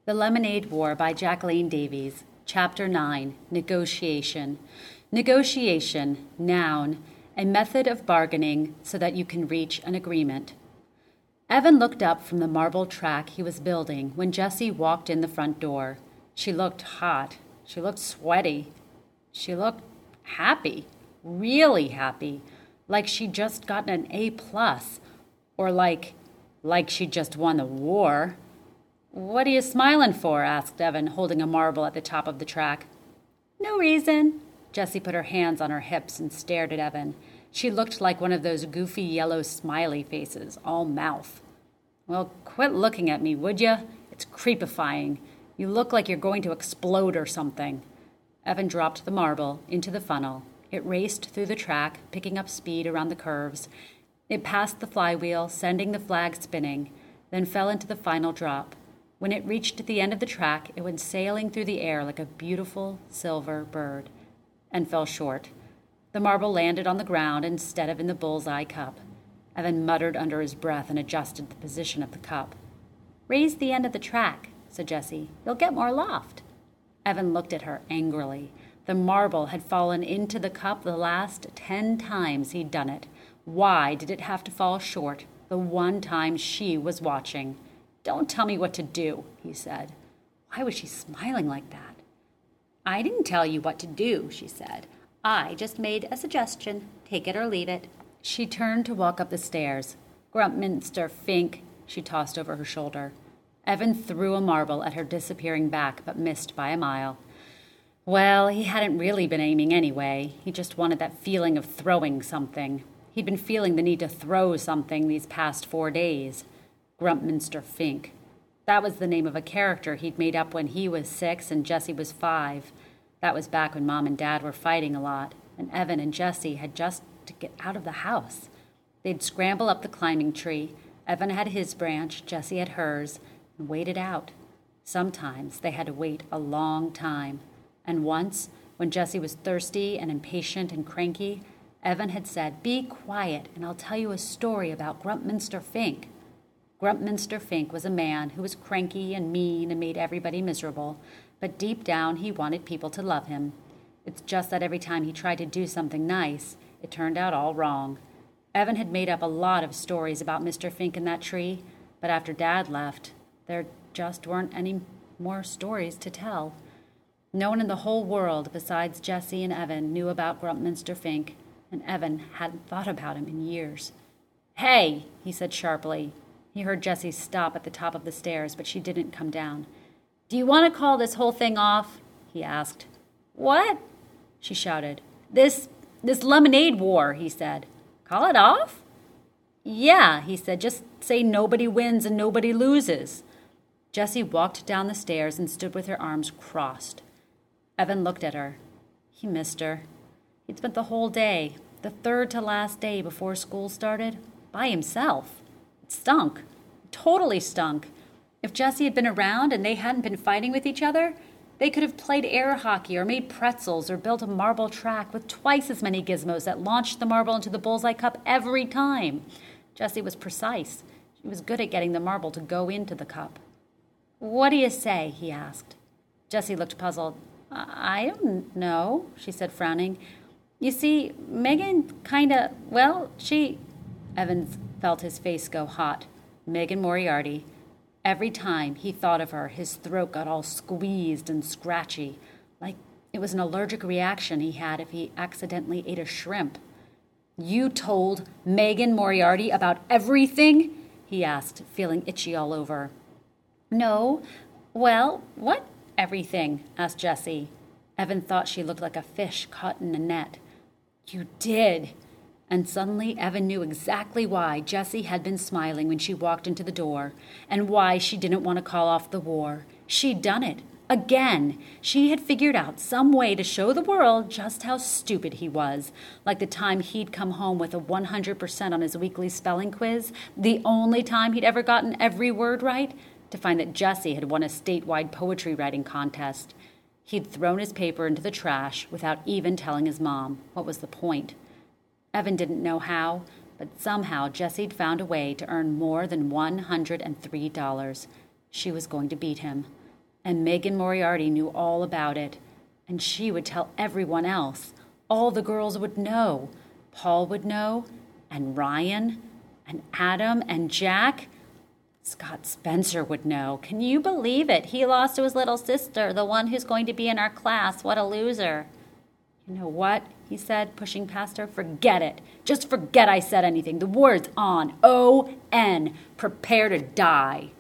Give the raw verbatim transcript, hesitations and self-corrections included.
The Lemonade War by Jacqueline Davies. Chapter nine. Negotiation. Negotiation, noun, a method of bargaining so that you can reach an agreement. Evan looked up from the marble track he was building when Jessie walked in the front door. She looked hot. She looked sweaty. She looked happy, really happy, like she'd just gotten an A plus, or like, like she'd just won the war. "What are you smiling for?" asked Evan, holding a marble at the top of the track. "No reason." Jessie put her hands on her hips and stared at Evan. She looked like one of those goofy yellow smiley faces, all mouth. "Well, quit looking at me, would you? It's creepifying. You look like you're going to explode or something." Evan dropped the marble into the funnel. It raced through the track, picking up speed around the curves. It passed the flywheel, sending the flag spinning, then fell into the final drop. When it reached the end of the track, it went sailing through the air like a beautiful silver bird, and fell short. The marble landed on the ground instead of in the bullseye cup. Evan muttered under his breath and adjusted the position of the cup. "Raise the end of the track," said Jessie. "You'll get more loft." Evan looked at her angrily. The marble had fallen into the cup the last ten times he'd done it. Why did it have to fall short the one time she was watching? "Don't tell me what to do," he said. Why was she smiling like that? "I didn't tell you what to do," she said. "I just made a suggestion. Take it or leave it." She turned to walk up the stairs. "Grumpminster Fink," she tossed over her shoulder. Evan threw a marble at her disappearing back, but missed by a mile. Well, he hadn't really been aiming anyway. He just wanted that feeling of throwing something. He'd been feeling the need to throw something these past four days. Grumpminster Fink. That was the name of a character he'd made up when he was six and Jessie was five. That was back when Mom and Dad were fighting a lot, and Evan and Jessie had just to get out of the house. They'd scramble up the climbing tree. Evan had his branch, Jessie had hers, and wait it out. Sometimes they had to wait a long time. And once, when Jessie was thirsty and impatient and cranky, Evan had said, "Be quiet, and I'll tell you a story about Grumpminster Fink." Grumpminster Fink was a man who was cranky and mean and made everybody miserable, but deep down he wanted people to love him. It's just that every time he tried to do something nice, it turned out all wrong. Evan had made up a lot of stories about Mister Fink in that tree, but after Dad left, there just weren't any more stories to tell. No one in the whole world besides Jessie and Evan knew about Grumpminster Fink, and Evan hadn't thought about him in years. "Hey," he said sharply. He heard Jessie stop at the top of the stairs, but she didn't come down. "Do you want to call this whole thing off?" he asked. "What?" she shouted. This, this lemonade war," he said. "Call it off?" "Yeah," he said. "Just say nobody wins and nobody loses." Jessie walked down the stairs and stood with her arms crossed. Evan looked at her. He missed her. He'd spent the whole day, the third to last day before school started, by himself. It stunk. It totally stunk. If Jessie had been around and they hadn't been fighting with each other, they could have played air hockey or made pretzels or built a marble track with twice as many gizmos that launched the marble into the bullseye cup every time. Jessie was precise. She was good at getting the marble to go into the cup. "What do you say?" he asked. Jessie looked puzzled. "I don't know," she said, frowning. "You see, Megan kinda, well, she..." Evan felt his face go hot. Megan Moriarty. Every time he thought of her, his throat got all squeezed and scratchy, like it was an allergic reaction he had if he accidentally ate a shrimp. "You told Megan Moriarty about everything?" he asked, feeling itchy all over. "No. Well, what everything?" asked Jessie. Evan thought she looked like a fish caught in a net. "You did." And suddenly Evan knew exactly why Jessie had been smiling when she walked into the door, and why she didn't want to call off the war. She'd done it. Again. She had figured out some way to show the world just how stupid he was, like the time he'd come home with a one hundred percent on his weekly spelling quiz, the only time he'd ever gotten every word right, to find that Jessie had won a statewide poetry writing contest. He'd thrown his paper into the trash without even telling his mom. What was the point? Evan didn't know how, but somehow Jessie'd found a way to earn more than one hundred three dollars. She was going to beat him. And Megan Moriarty knew all about it, and she would tell everyone else. All the girls would know. Paul would know, and Ryan, and Adam, and Jack. Scott Spencer would know. Can you believe it? He lost to his little sister, the one who's going to be in our class. What a loser. You know what? He said, pushing past her. Forget it. Just forget I said anything. The word's on. O N. Prepare to die.